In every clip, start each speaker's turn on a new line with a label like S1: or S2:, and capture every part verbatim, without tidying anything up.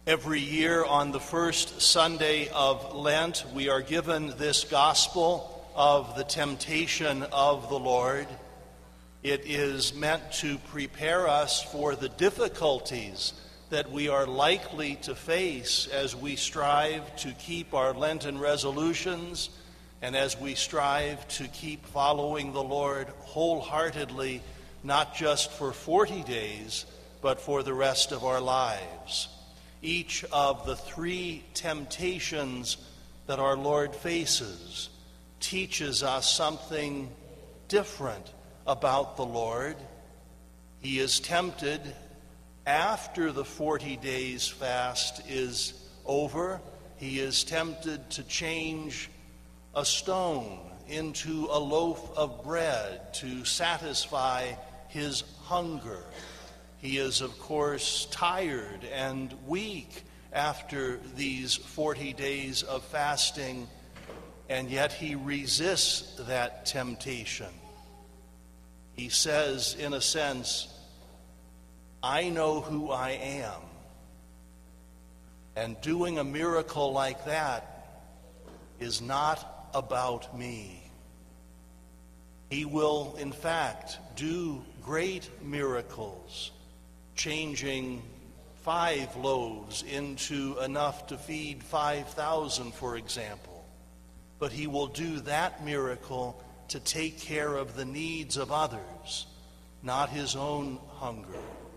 S1: Every year on the first Sunday of Lent, we are given this gospel of the temptation of the Lord. It is meant to prepare us for the difficulties that we are likely to face as we strive to keep our Lenten resolutions and as we strive to keep following the Lord wholeheartedly, not just for forty days, but for the rest of our lives. Each of the three temptations that our Lord faces teaches us something different about the Lord. He is tempted after the forty days fast is over. He is tempted to change a stone into a loaf of bread to satisfy his hunger. He is, of course, tired and weak after these forty days of fasting, and yet he resists that temptation. He says, in a sense, I know who I am. And doing a miracle like that is not about me. He will, in fact, do great miracles, changing five loaves into enough to feed five thousand, for example. But he will do that miracle to take care of the needs of others, not his own hunger.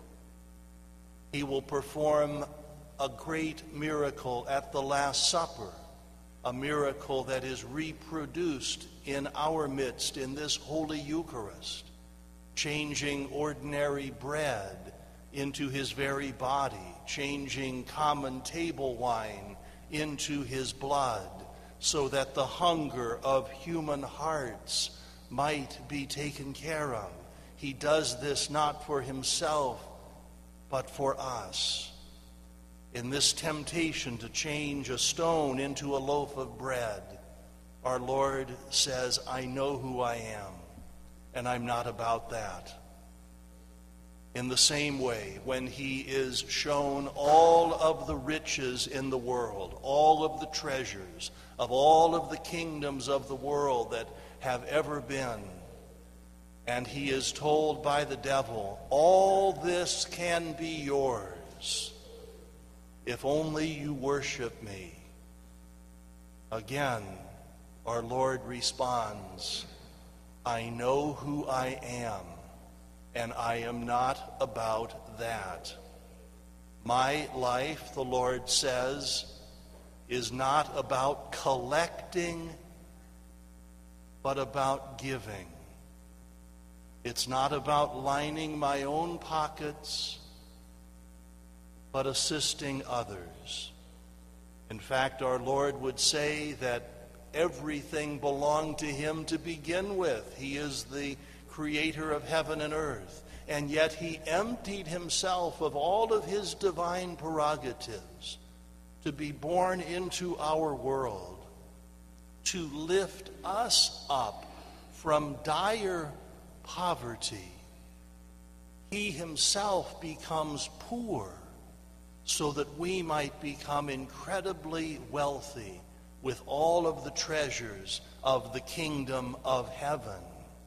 S1: He will perform a great miracle at the Last Supper, a miracle that is reproduced in our midst in this Holy Eucharist, changing ordinary bread into his very body, changing common table wine into his blood, so that the hunger of human hearts might be taken care of. He does this not for himself, but for us. In this temptation to change a stone into a loaf of bread, our Lord says, I know who I am, and I'm not about that. In the same way, when he is shown all of the riches in the world, all of the treasures of all of the kingdoms of the world that have ever been, and he is told by the devil, all this can be yours if only you worship me. Again, our Lord responds, I know who I am, and I am not about that. My life, the Lord says, is not about collecting, but about giving. It's not about lining my own pockets, but assisting others. In fact, our Lord would say that everything belonged to him to begin with. He is the creator of heaven and earth, and yet he emptied himself of all of his divine prerogatives to be born into our world, to lift us up from dire poverty. He himself becomes poor so that we might become incredibly wealthy with all of the treasures of the kingdom of heaven.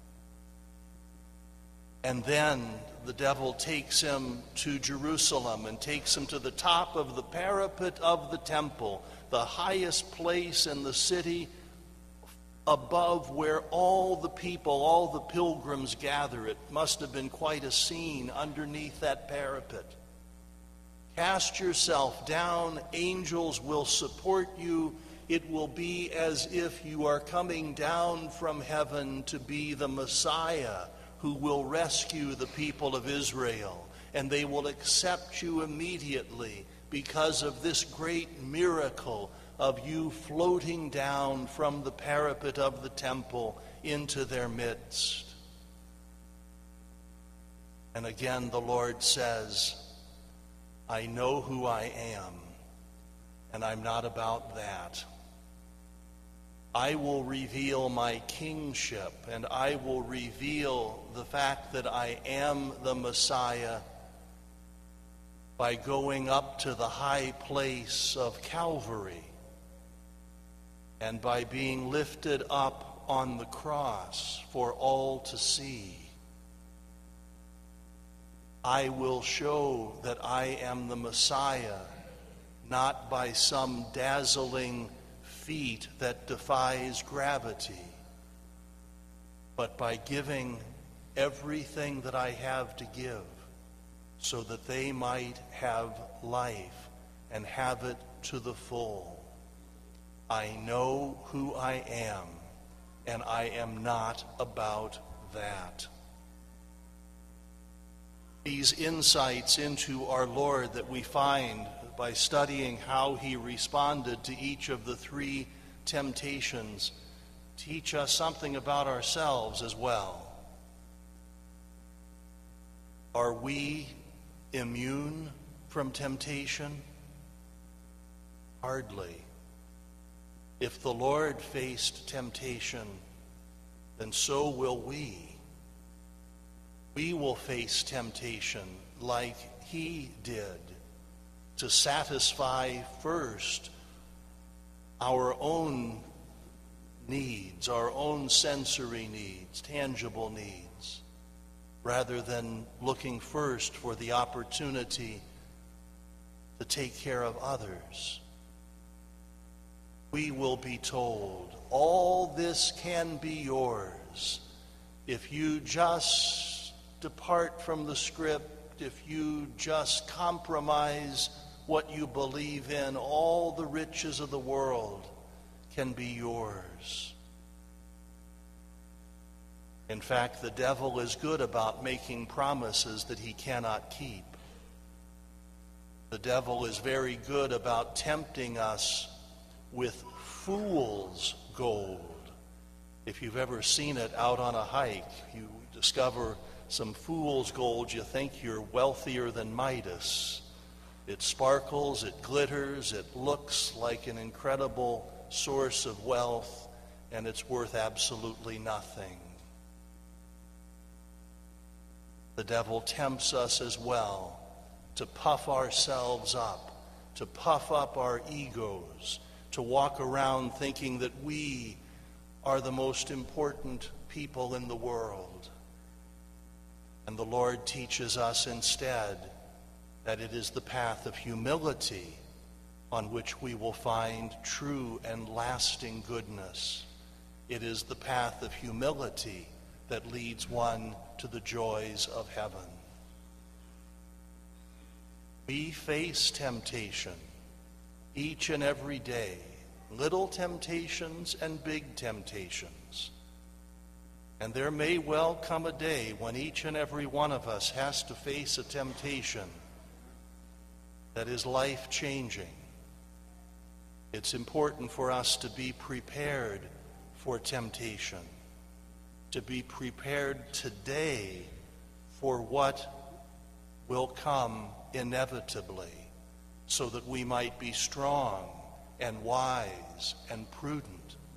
S1: And then the devil takes him to Jerusalem and takes him to the top of the parapet of the temple, the highest place in the city, above where all the people, all the pilgrims gather. It must have been quite a scene underneath that parapet. Cast yourself down, angels will support you. It will be as if you are coming down from heaven to be the Messiah who will rescue the people of Israel. And they will accept you immediately because of this great miracle of you floating down from the parapet of the temple into their midst. And again, the Lord says, I know who I am, and I'm not about that. I will reveal my kingship, and I will reveal the fact that I am the Messiah by going up to the high place of Calvary and by being lifted up on the cross for all to see. I will show that I am the Messiah, not by some dazzling feat that defies gravity, but by giving everything that I have to give so that they might have life and have it to the full. I know who I am, and I am not about that. These insights into our Lord that we find by studying how he responded to each of the three temptations teach us something about ourselves as well. Are we immune from temptation? Hardly. If the Lord faced temptation, then so will we. We will face temptation like he did, to satisfy first our own needs, our own sensory needs, tangible needs, rather than looking first for the opportunity to take care of others. We will be told, all this can be yours if you just depart from the script, if you just compromise what you believe in. All the riches of the world can be yours. In fact, the devil is good about making promises that he cannot keep. The devil is very good about tempting us with fool's gold. If you've ever seen it out on a hike, you discover some fool's gold, you think you're wealthier than Midas. It sparkles, it glitters, it looks like an incredible source of wealth, and it's worth absolutely nothing. The devil tempts us as well to puff ourselves up, to puff up our egos, to walk around thinking that we are the most important people in the world. And the Lord teaches us instead that it is the path of humility on which we will find true and lasting goodness. It is the path of humility that leads one to the joys of heaven. We face temptation each and every day, little temptations and big temptations. And there may well come a day when each and every one of us has to face a temptation that is life-changing. It's important for us to be prepared for temptation, to be prepared today for what will come inevitably, so that we might be strong and wise and prudent.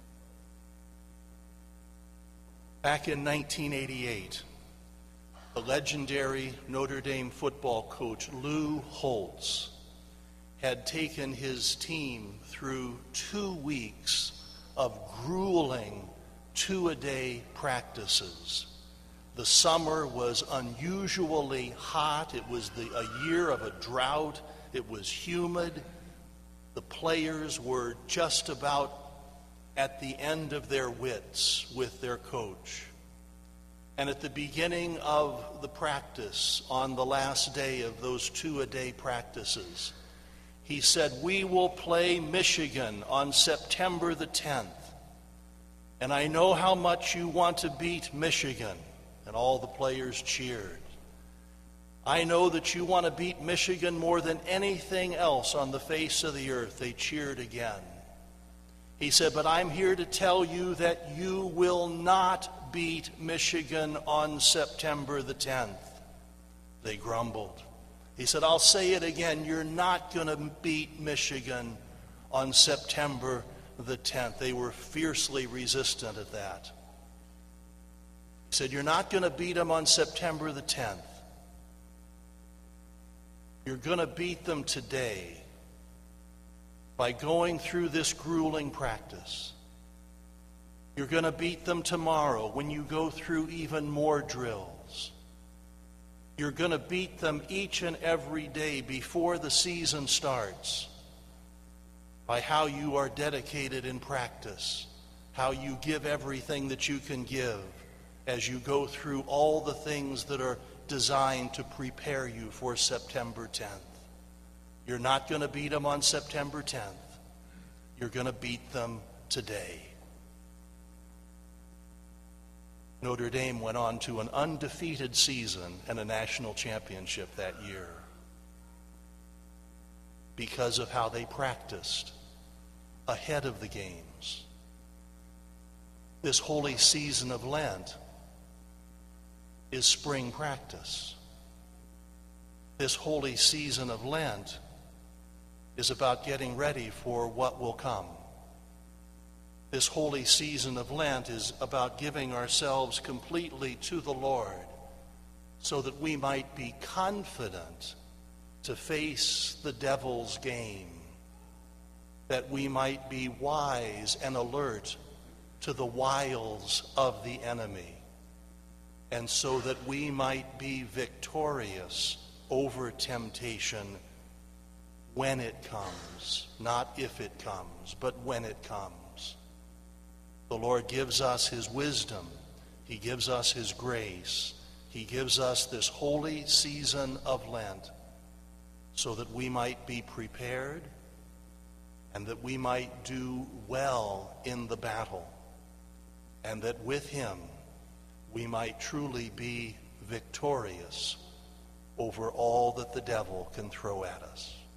S1: Back in nineteen eighty-eight, the legendary Notre Dame football coach Lou Holtz had taken his team through two weeks of grueling two-a-day practices. The summer was unusually hot. It was the, a year of a drought. It was humid. The players were just about at the end of their wits with their coach. And at the beginning of the practice, on the last day of those two-a-day practices, he said, "We will play Michigan on September the tenth. And I know how much you want to beat Michigan." And all the players cheered. "I know that you want to beat Michigan more than anything else on the face of the earth." They cheered again. He said, "But I'm here to tell you that you will not beat Michigan on September the tenth. They grumbled. He said, "I'll say it again. You're not going to beat Michigan on September the tenth. They were fiercely resistant at that. He said, "You're not going to beat them on September the tenth. You're going to beat them today by going through this grueling practice. You're going to beat them tomorrow when you go through even more drills. You're going to beat them each and every day before the season starts by how you are dedicated in practice, how you give everything that you can give as you go through all the things that are designed to prepare you for September tenth. You're not going to beat them on September tenth. You're going to beat them today. Notre Dame went on to an undefeated season and a national championship that year because of how they practiced ahead of the games. This holy season of Lent is spring practice. This holy season of Lent is about getting ready for what will come. This holy season of Lent is about giving ourselves completely to the Lord so that we might be confident to face the devil's game, that we might be wise and alert to the wiles of the enemy, and so that we might be victorious over temptation when it comes, not if it comes, but when it comes. The Lord gives us his wisdom. He gives us his grace. He gives us this holy season of Lent so that we might be prepared and that we might do well in the battle, and that with him we might truly be victorious over all that the devil can throw at us.